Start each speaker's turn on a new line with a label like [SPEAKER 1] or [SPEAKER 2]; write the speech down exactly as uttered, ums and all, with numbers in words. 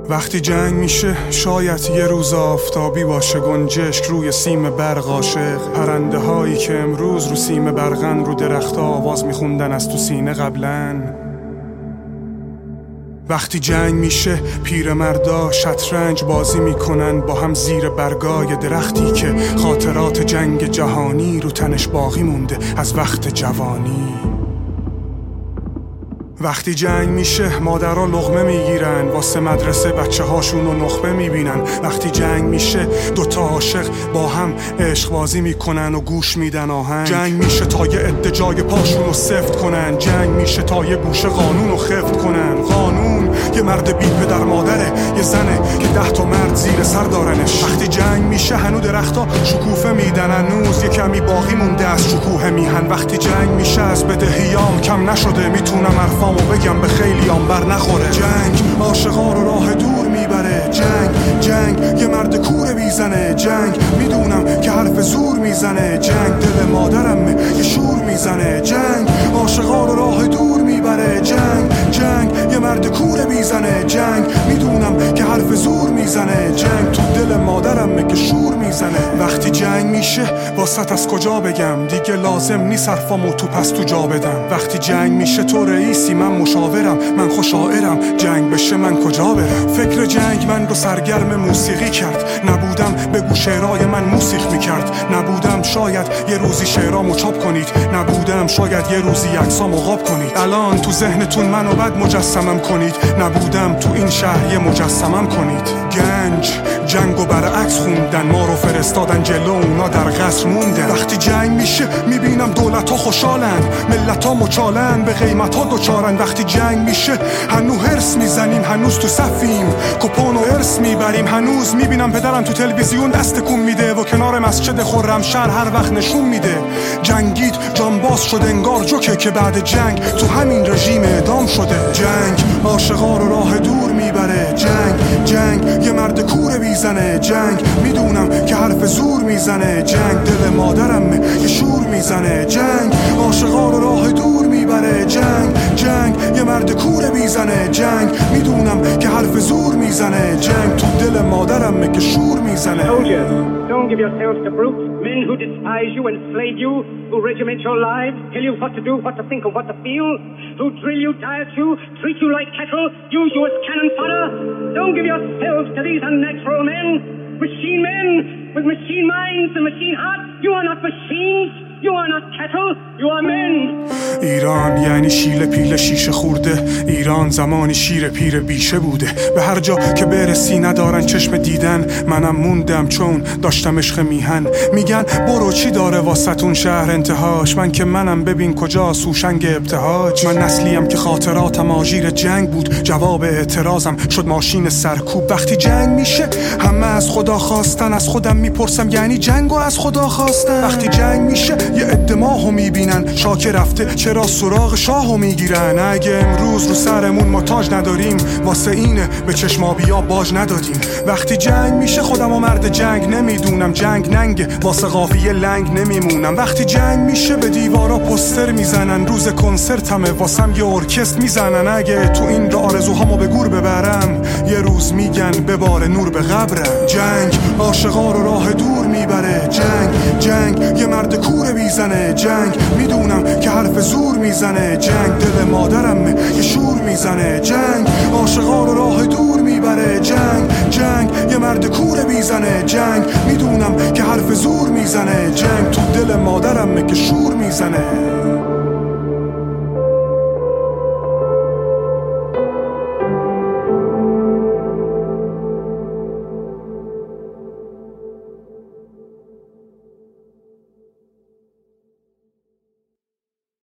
[SPEAKER 1] وقتی جنگ میشه شاید یه روز آفتابی باشه، گنجشک روی سیم برق عاشق، پرنده هایی که امروز رو سیم برقن رو درخت آواز میخوندن از تو سینه قبلن. وقتی جنگ میشه پیرمردا شطرنج بازی میکنن با هم زیر برگای درختی که خاطرات جنگ جهانی رو تنش باقی مونده از وقت جوانی. وقتی جنگ میشه مادرها لقمه میگیرن واسه مدرسه بچه هاشون رو نخبه میبینن. وقتی جنگ میشه دوتا عاشق با هم عشق بازی میکنن و گوش میدن آهنگ. جنگ میشه تا یه عده جای پاشون رو سفت کنن. جنگ میشه تا یه گوشه قانون رو خفت کنن. قانون یه مرد بی پدر مادره، یه زنه که ده تا مرد زیر سر دارنش. وقتی جنگ میشه هنو درختا شکوفه میدن، هنوز یه کمی باقی مونده از شکوه میهن. وقتی جنگ میشه از بدهیام کم نشده، میتونم حرفامو بگم به خیلیام بر نخوره. جنگ عاشقا رو راه دور میبره. جنگ جنگ یه مرد کوره میزنه. جنگ میدونم که حرف زور میزنه. جنگ دل مادرمه یه شور میزنه. جنگ عاشقا رو راه دور میبره. جنگ جنگ یه مرد کوره میزنه. جنگ میدونم که حرف زور میزنه. جنگ تو دل مادرمه که شور میزنه. وقتی جنگ میشه واسط از کجا بگم، دیگه لازم نیست حرفامو تو پس تو جا بدم. وقتی جنگ میشه تو رئیسی من مشاورم، من خوشاعرم، جنگ بشه من کجا برم. فکر جنگ من رو سرگرم موسیقی کرد، نبودم بگو شعرهای من موسیقی میکرد. نبودم شاید یه روزی شعرامو چاپ کنید، نبودم شاید یه روزی عکسامو قاب کنید. الان تو ذهنتون منو بد مجسمم کنید، نبودم تو این شهر یه مجسمم کنید. گنج جنگو برعکس خوندن، ما رو فرستادن جلو اونا در قصر موندن. وقتی جنگ میشه میبینم دولت ها خوشحالن، ملت ها مچالن، به قیمت ها دوچارن. وقتی جنگ میشه هنو هرس میزنیم، هنوز تو صفیم کپون و ارس میبریم. هنوز میبینم پدرم تو تلویزیون دست کن میده و کنار مسجد خرمشهر هر وقت نشون میده. جنگید جانباز شده انگار جوکه که بعد جنگ تو همین رژیم اعدام شده. جنگ عاشقا رو راه دور میبره. جنگ جنگ یه مرد کوره میزنه. جنگ میدونم که حرف زور میزنه. جنگ دل مادرمه یه شور میزنه. جنگ عاشقا رو راه دور میبره. جنگ جنگ یه مرد کوره میزنه. جنگ میدونم که حرف زور میزنه. جنگ تو دل مادرمه که شور میزنه.
[SPEAKER 2] Soldiers, don't give yourselves to brutes, men who despise you, enslave you, who regiment your lives, tell you what to do, what to think, and what to feel, who drill you, diet you, treat you like cattle, use you as cannon fodder. Don't give yourselves to these unnatural men, machine men with machine minds and machine hearts. You are not machines. You are not cattle, you are men.
[SPEAKER 1] ایران یعنی شیله پیله شیشه خورده. ایران زمانی شیر پیر بیشه بوده. به هر جا که برسی ندارن چشم دیدن. منم موندم چون داشتم عشق میهن. میگن برو چی داره واسطون شهر انتهاش، من که منم ببین کجا سوشنگ ابتهاج. من نسلیم که خاطراتم آژیر جنگ بود، جواب اعتراضم شد ماشین سرکوب. وقتی جنگ میشه همه از خدا خواستن، از خودم میپرسم یعنی جنگو از خدا خواستن. وقتی جنگ میشه یه عده ماهو میبینن، شاک رفته چرا سراغ شاهو میگیرن. اگه امروز رو سرمون ما تاج نداریم واسه اینه به چشمابیا باج ندادیم. وقتی جنگ میشه خودم و مرد جنگ نمیدونم، جنگ ننگه واسه قافیه لنگ نمیمونم. وقتی جنگ میشه به دیوارا پوستر میزنن، روز کنسرتمه واسم یه ارکستر میزنن. اگه تو این را آرزوهامو به گور ببرم یه روز میگن ببار نور به قبرم. جنگ عاشقا رو راه دور میبره. جنگ جنگ یه مرد کوره میزنه. جنگ میدونم که حرف زور میزنه. جنگ دل مادرمه یه شور میزنه. جنگ عاشقا رو راه دور میبره. جنگ جنگ یه مرد کوره میزنه. جنگ میدونم که حرف زور میزنه. جنگ تو دل مادرمه که شور میزنه.